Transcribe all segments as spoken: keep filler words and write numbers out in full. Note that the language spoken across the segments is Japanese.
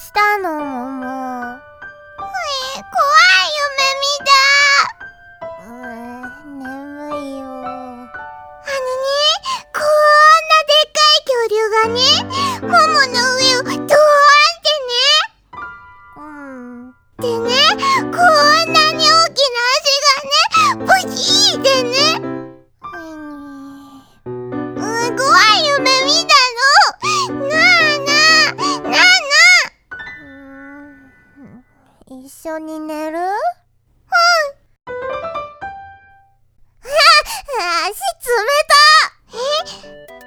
したの、もも。 え、怖い夢見た。 うーん、眠いよ。 あのね、こんなでっかい恐竜がね、ももの上をドーンってね。 うん。 でね、こんなに大きな足がね、ブヒーでね。 うん、 うん、怖い夢見たの。なあなあ、なあなあ。 うーん、一緒に寝る？ 足冷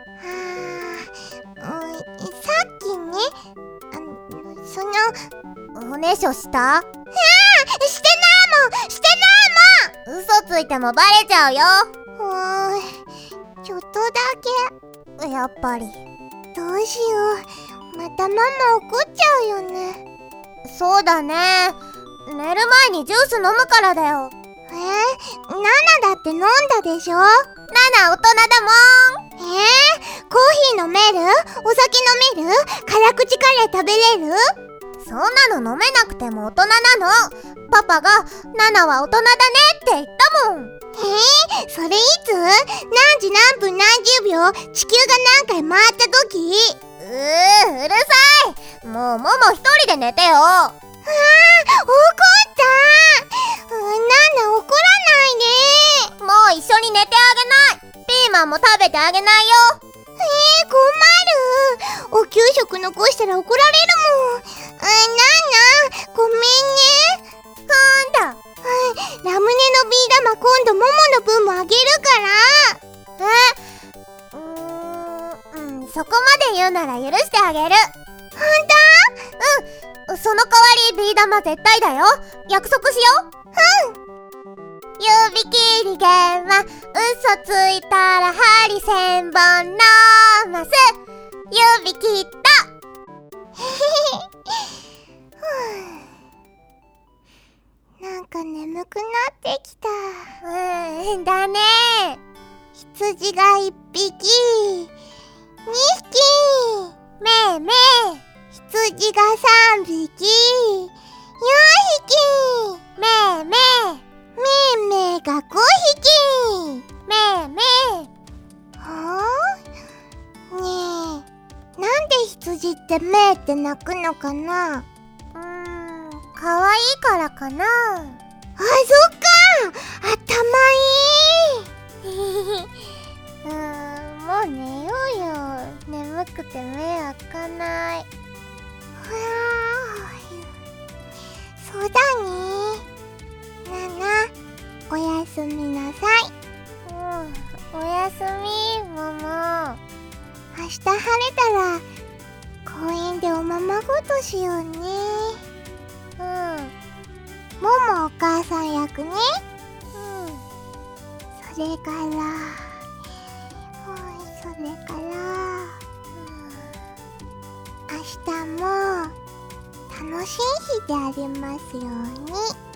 た。え？あー、うん、さっきね、あの、その、 おねしょした？ あー、してないもん、してないもん。 嘘ついてもバレちゃうよ。 うーん、ちょっとだやっぱり。 け。どうしよう。またママ怒っちゃうよね。 そうだね。寝る前にジュース飲むからだよ。 えー、ナナだって飲んだでしょ？ ナナ大人だもん。 えー、コーヒー飲める？お酒飲める？辛口カレー食べれる？ そんなの飲めなくても大人なの。パパがナナは大人だねって言ったもん。 えー、それいつ？何時何分何十秒？地球が何回回った時？ うー、うるさい。もうモモ一人で寝てよ。 あー、怒った。うん、ナナ怒らないで。 もう一緒に寝てあげない。ピーマンも食べてあげないよ。 えー、困る。お給食残したら怒られるもん。うん、ナナ、ごめんね。 なんだ。 うん、ラムネのビー玉今度モモの分もあげるから。 え？うーん、うん、そこまで言うなら許してあげる。 ほんと？ うん、その代わりビー玉絶対だよ。約束しよう。 うん。 指切り弦は嘘ついたら針千本のます。指切った。 なんか眠くなってきた。 うん、だね。 羊が一匹、二匹、 めいめい。 羊が三匹、四匹、 めいめい。 めいめいが五匹。 めいめい。 はあ？ねえ、なんで羊ってめーって鳴くのかな？ うーん、かわいいからかな。 あ、そっか。頭いい。 うーん、もう寝ようよ。眠くて目開かない。 ふわー。そうだね。ナナ、おやすみなさい。 うん、おやすみ、もも。 明日晴れたら公園でおままごとしようね。 うん、 ももお母さん役ね。 うん。 それから、おい、それから、明日も楽しい日でありますように。